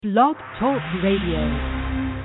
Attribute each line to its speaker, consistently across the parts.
Speaker 1: Blog Talk Radio.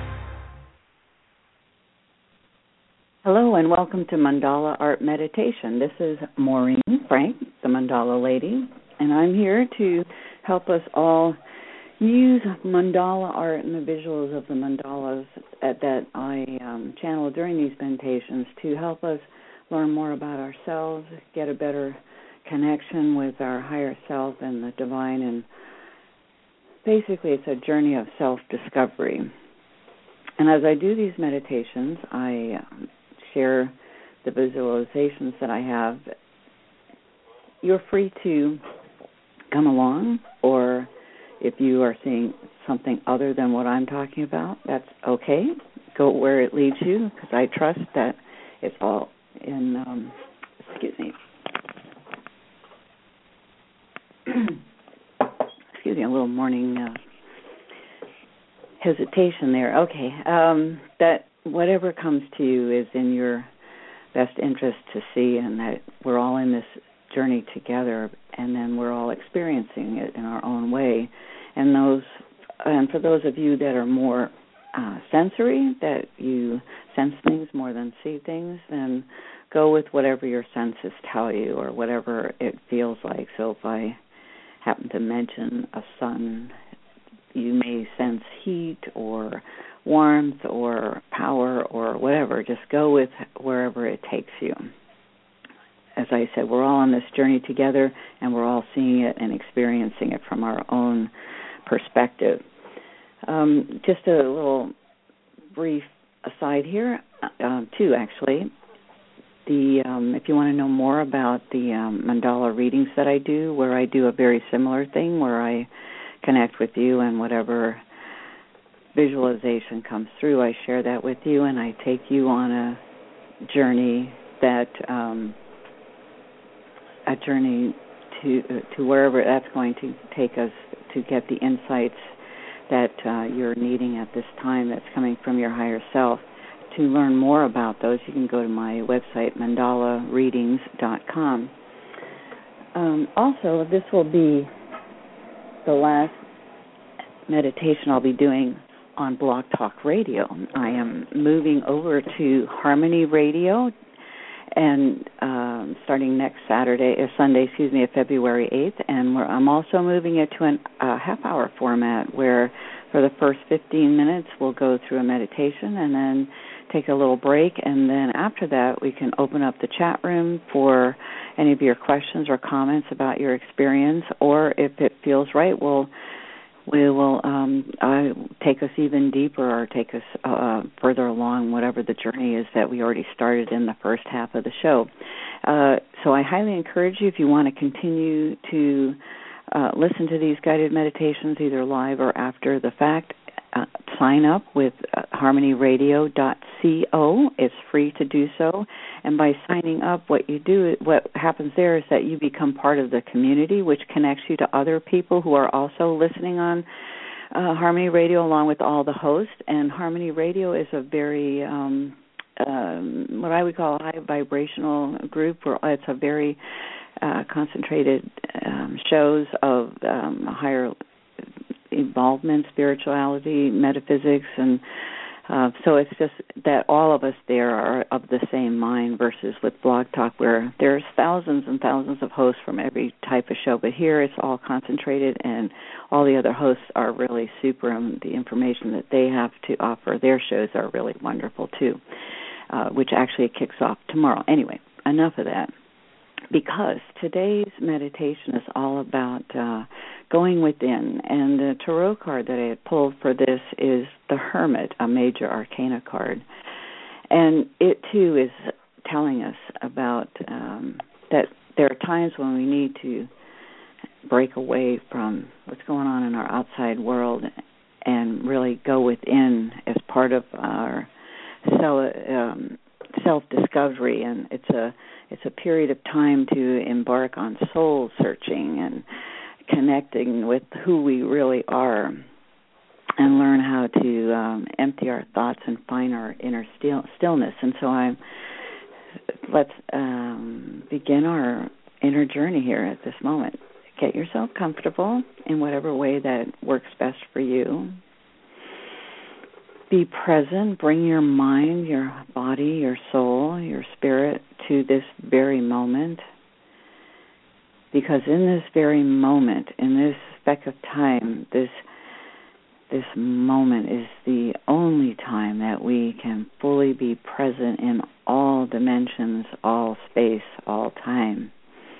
Speaker 2: Hello and welcome to Mandala Art Meditation. This is Maureen Frank, the Mandala Lady, and I'm here to help us all use mandala art and the visuals of the mandalas that I channel during these meditations to help us learn more about ourselves, get a better connection with our higher self and the divine, and basically it's a journey of self-discovery. And as I do these meditations, I share the visualizations that I have. You're free to come along, or if you are seeing something other than what I'm talking about, that's okay. Go where it leads you, because I trust that it's all in, excuse me, a little morning hesitation there. Okay, that whatever comes to you is in your best interest to see, and that we're all in this journey together, and then we're all experiencing it in our own way. And for those of you that are more sensory, that you sense things more than see things, then go with whatever your senses tell you or whatever it feels like. So if I happen to mention a sun, you may sense heat or warmth or power or whatever. Just go with wherever it takes you. As I said, we're all on this journey together, and we're all seeing it and experiencing it from our own perspective. Just a little brief aside here, too, actually. If you want to know more about the mandala readings that I do, where I do a very similar thing, where I connect with you and whatever visualization comes through, I share that with you, and I take you on a journey to wherever that's going to take us to get the insights that you're needing at this time that's coming from your higher self. To learn more about those, you can go to my website, mandalareadings.com. Also, this will be the last meditation I'll be doing on Blog Talk Radio. I am moving over to Harmony Radio, and starting next Sunday, February 8th, and I'm also moving it to a half-hour format where for the first 15 minutes we'll go through a meditation and then take a little break, and then after that we can open up the chat room for any of your questions or comments about your experience, or if it feels right, we will take us even deeper or take us further along whatever the journey is that we already started in the first half of the show. So I highly encourage you, if you want to continue to listen to these guided meditations either live or after the fact, sign up with harmonyradio.co. It's free to do so. And by signing up, what happens there is that you become part of the community, which connects you to other people who are also listening on Harmony Radio along with all the hosts. And Harmony Radio is a very, what I would call a high vibrational group, where it's a very concentrated shows of higher involvement, spirituality, metaphysics, and so it's just that all of us there are of the same mind, versus with Blog Talk where there's thousands and thousands of hosts from every type of show, but here it's all concentrated, and all the other hosts are really super, and the information that they have to offer their shows are really wonderful too, which actually kicks off tomorrow. Anyway, enough of that, because today's meditation is all about going within, and the tarot card that I had pulled for this is the Hermit, a major arcana card, and it too is telling us about that there are times when we need to break away from what's going on in our outside world and really go within as part of our self-discovery, and it's a period of time to embark on soul searching and connecting with who we really are, and learn how to empty our thoughts and find our inner stillness. And so let's begin our inner journey here at this moment. get yourself comfortable in whatever way that works best for you. Be present. Bring your mind, your body, your soul, your spirit to this very moment. Because in this very moment, in this speck of time, this moment is the only time that we can fully be present in all dimensions, all space, all time.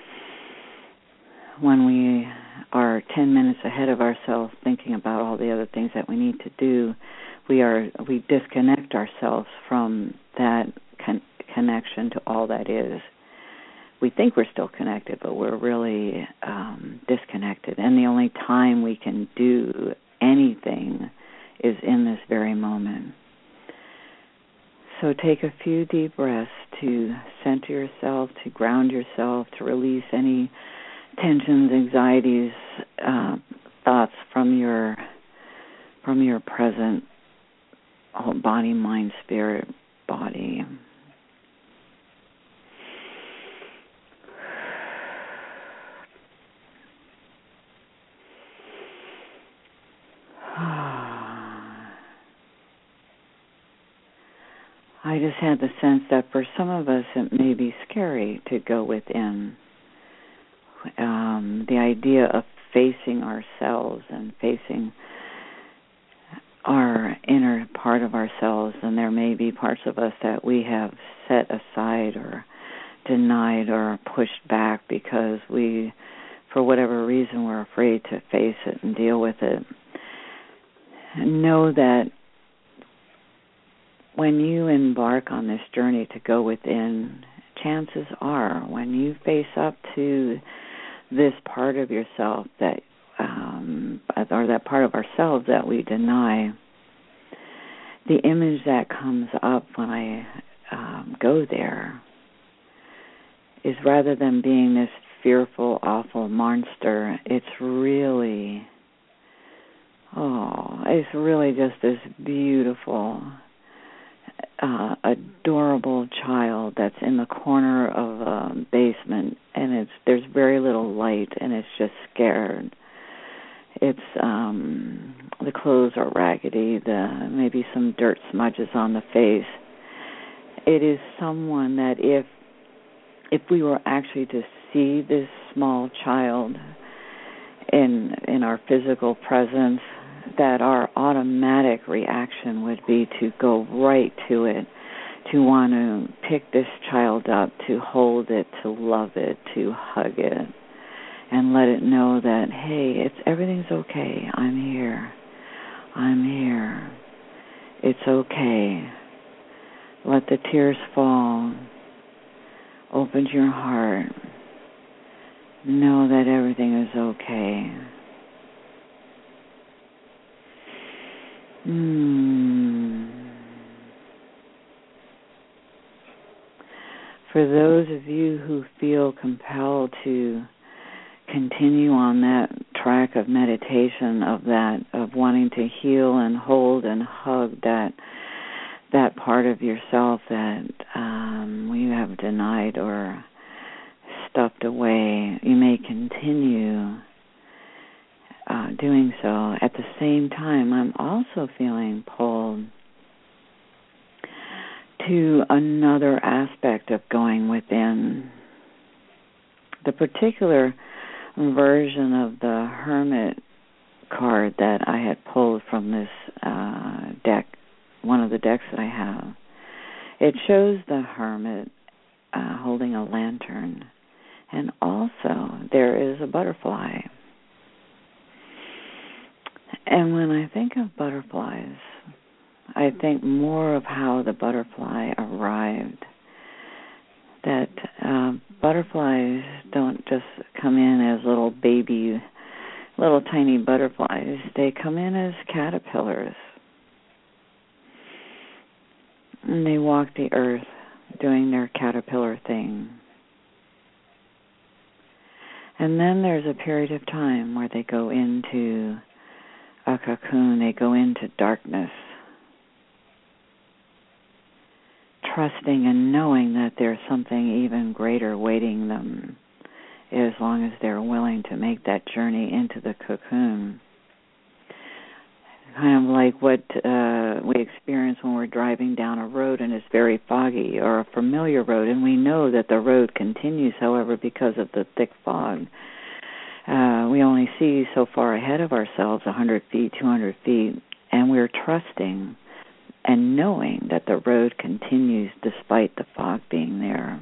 Speaker 2: When we are 10 minutes ahead of ourselves thinking about all the other things that we need to do, we disconnect ourselves from that connection to all that is. We think we're still connected, but we're really disconnected. And the only time we can do anything is in this very moment. So take a few deep breaths to center yourself, to ground yourself, to release any tensions, anxieties, thoughts from your present whole body, mind, spirit, body. I just had the sense that for some of us it may be scary to go within. The idea of facing ourselves and facing our inner part of ourselves, and there may be parts of us that we have set aside or denied or pushed back because we, for whatever reason, we're afraid to face it and deal with it. And know that when you embark on this journey to go within, chances are when you face up to this part of yourself that, or that part of ourselves that we deny, the image that comes up when I go there is, rather than being this fearful, awful monster, it's really just this beautiful, adorable child that's in the corner of a basement, and there's very little light, and it's just scared. It's the clothes are raggedy, maybe some dirt smudges on the face. It is someone that if we were actually to see this small child in our physical presence, that our automatic reaction would be to go right to it, to want to pick this child up, to hold it, to love it, to hug it, and let it know that, hey, everything's okay. I'm here. It's okay. Let the tears fall. Open your heart. Know that everything is okay. For those of you who feel compelled to continue on that track of meditation, of wanting to heal and hold and hug that part of yourself that you have denied or stuffed away, you may continue doing so. At the same time, I'm also feeling pulled to another aspect of going within. The particular version of the Hermit card that I had pulled from this deck, one of the decks that I have, it shows the Hermit holding a lantern, and also there is a butterfly. And when I think of butterflies, I think more of how the butterfly arrived. That butterflies don't just come in as little tiny butterflies. They come in as caterpillars. And they walk the earth doing their caterpillar thing. And then there's a period of time where they go into a cocoon, they go into darkness, trusting and knowing that there's something even greater waiting them as long as they're willing to make that journey into the cocoon. Kind of like what we experience when we're driving down a road and it's very foggy, or a familiar road, and we know that the road continues, however, because of the thick fog. We only see so far ahead of ourselves, 100 feet, 200 feet, and we're trusting and knowing that the road continues despite the fog being there.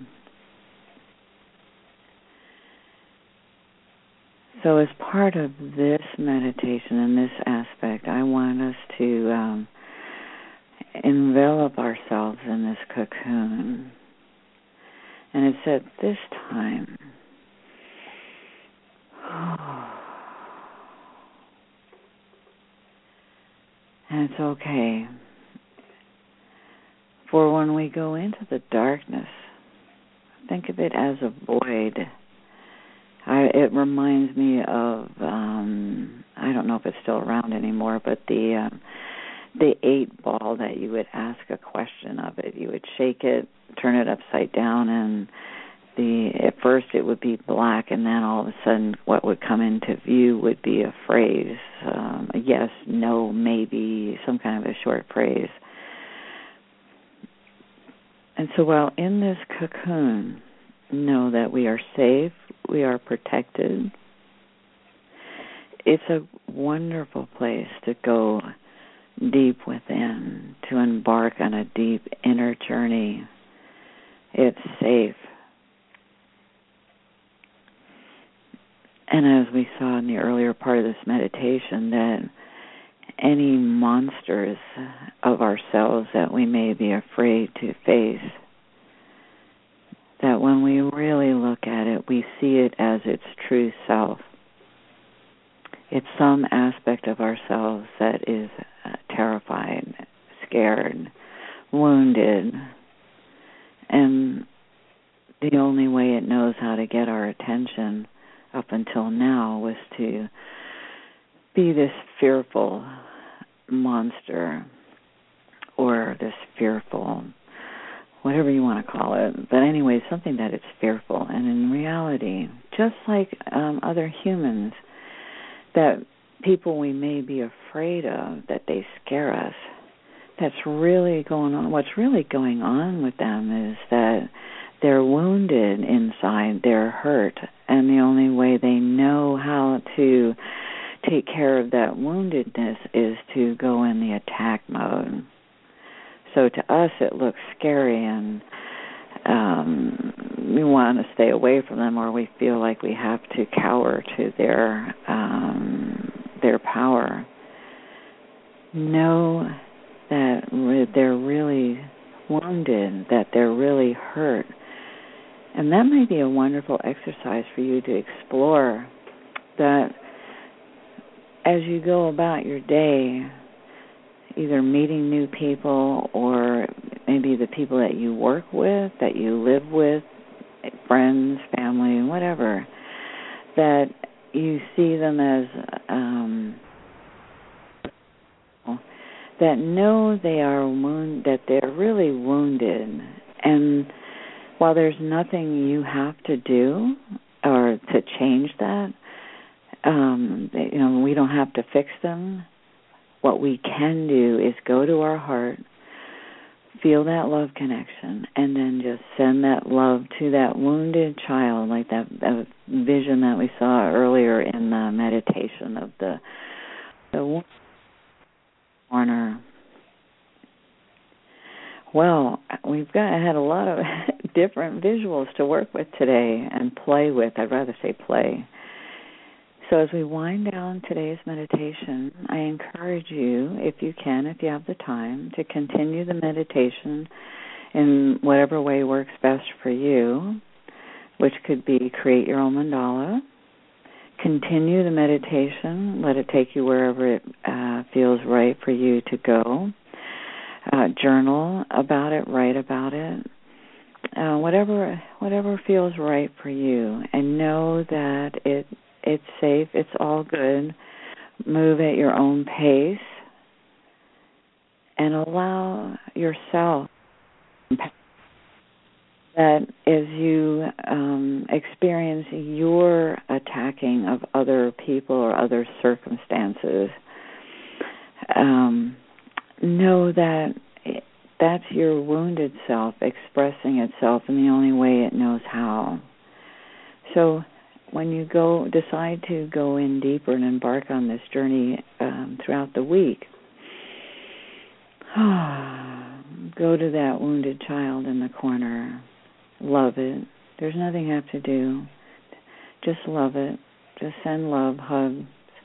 Speaker 2: So as part of this meditation and this aspect, I want us to envelop ourselves in this cocoon. And it's at this time, and it's okay, for when we go into the darkness, think of it as a void. It reminds me of, I don't know if it's still around anymore, but the 8-ball that you would ask a question of it. You would shake it, turn it upside down, and at first it would be black, and then all of a sudden what would come into view would be a phrase, a yes, no, maybe, some kind of a short phrase. And so while in this cocoon, know that we are safe, we are protected. It's a wonderful place to go deep within, to embark on a deep inner journey. It's safe. And as we saw in the earlier part of this meditation, that any monsters of ourselves that we may be afraid to face, that when we really look at it, we see it as its true self. It's some aspect of ourselves that is terrified, scared, wounded, and the only way it knows how to get our attention up until now was to be this fearful monster, or this fearful, whatever you want to call it. But anyway, something that it's fearful. And in reality, just like other humans, that people we may be afraid of, that they scare us, that's really going on. What's really going on with them is that they're wounded inside, they're hurt, and the only way they know how to take care of that woundedness is to go in the attack mode. So to us it looks scary, and we want to stay away from them, or we feel like we have to cower to their power. Know that they're really wounded, that they're really hurt. And that may be a wonderful exercise for you to explore, that as you go about your day, either meeting new people or maybe the people that you work with, that you live with, friends, family, whatever, that you see them as that know they are that they're really wounded, and while there's nothing you have to do or to change that, we don't have to fix them. What we can do is go to our heart, feel that love connection, and then just send that love to that wounded child, like that vision that we saw earlier in the meditation of the corner. Well, had a lot of different visuals to work with today and play with. I'd rather say play. So as we wind down today's meditation, I encourage you, if you can, if you have the time, to continue the meditation in whatever way works best for you, which could be create your own mandala. Continue the meditation. Let it take you wherever it feels right for you to go. Journal about it, write about it. Whatever feels right for you, and know that it's safe, it's all good. Move at your own pace and allow yourself that as you experience your attacking of other people or other circumstances, know that that's your wounded self expressing itself in the only way it knows how. So when you decide to go in deeper and embark on this journey throughout the week, go to that wounded child in the corner. Love it. There's nothing you have to do. Just love it. Just send love, hugs.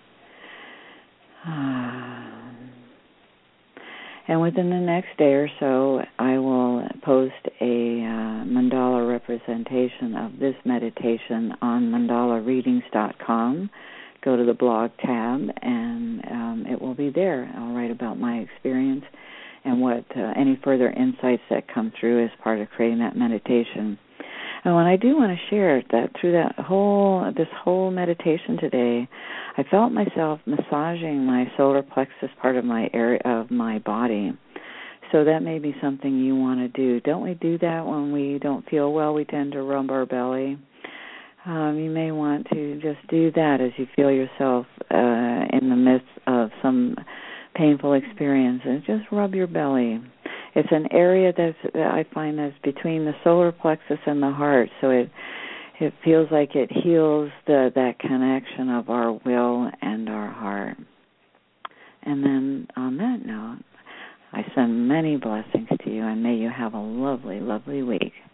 Speaker 2: And within the next day or so, I will post a mandala representation of this meditation on mandalareadings.com. Go to the blog tab, and it will be there. I'll write about my experience and what any further insights that come through as part of creating that meditation. And what I do want to share that through this whole meditation today, I felt myself massaging my solar plexus part of my area of my body. So that may be something you want to do. Don't we do that when we don't feel well? We tend to rub our belly. You may want to just do that as you feel yourself in the midst of some painful experience, and just rub your belly. It's an area that I find that's between the solar plexus and the heart, so it feels like it heals that connection of our will and our heart. And then on that note, I send many blessings to you, and may you have a lovely, lovely week.